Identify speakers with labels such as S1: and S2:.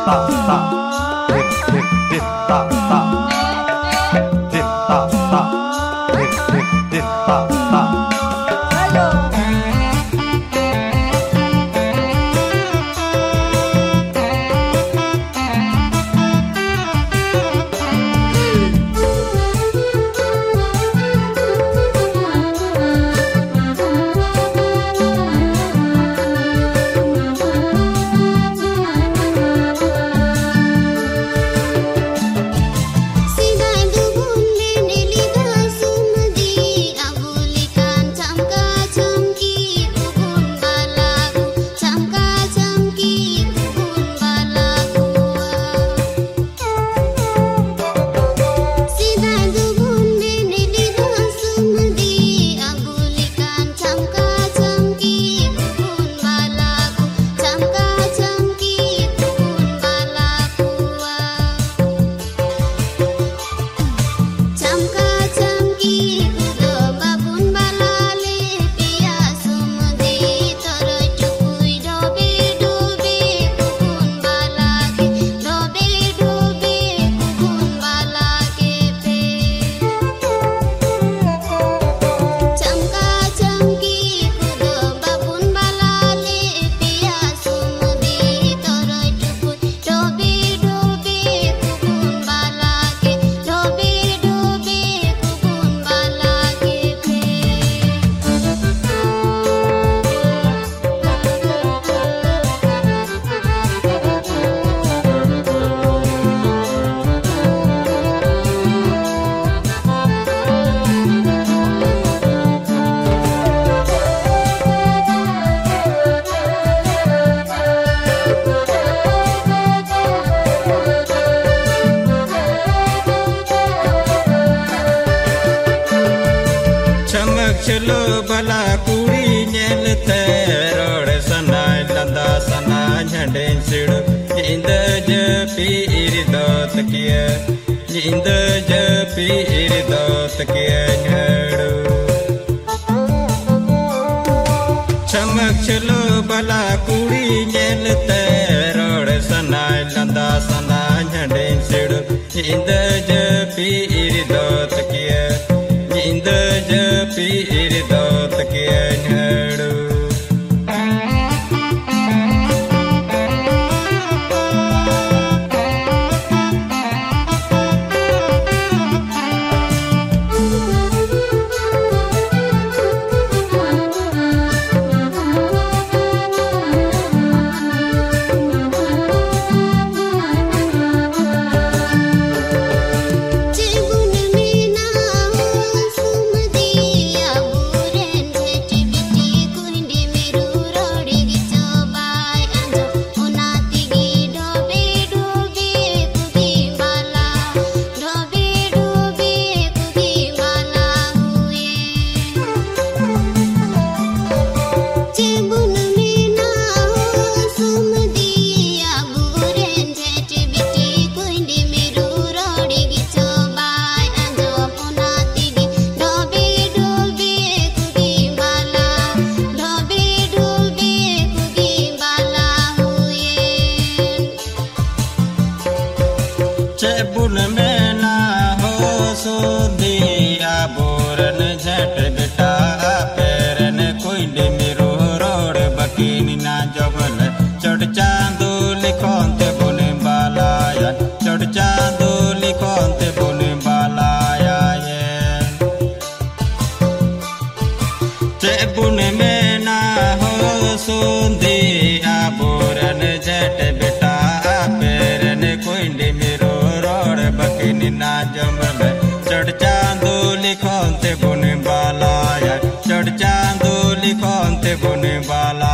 S1: चलो भला कुड़ी नेलते रोड सनाय लंदा सना झंडे सिड़ इंद जपीर दोत किया इंद जपीर दोत किया झड़ू चमक चलो भला कुड़ी नेलते रोड सनाय लंदा सना झंडे सिड़ इंद जपीर दोत किया इंद जपीर दोत किया झड़ू बुन में ना हो सुदिया बोरन झट बेटा पैरन कुंड मेरो रोड बकीनी ना जबल चढ़ चांदो लिखोंते बुने बालाया चढ़ चांदो लिखोंते बुने बालाया ये बुन में ना हो सुदिया बोरन झट बेटा पैरन कुंड मेरो बकीनी ना जमल चढ़ चांदो लिखोंते बुने बालाया चढ़ चांदो लिखोंते बुने बाला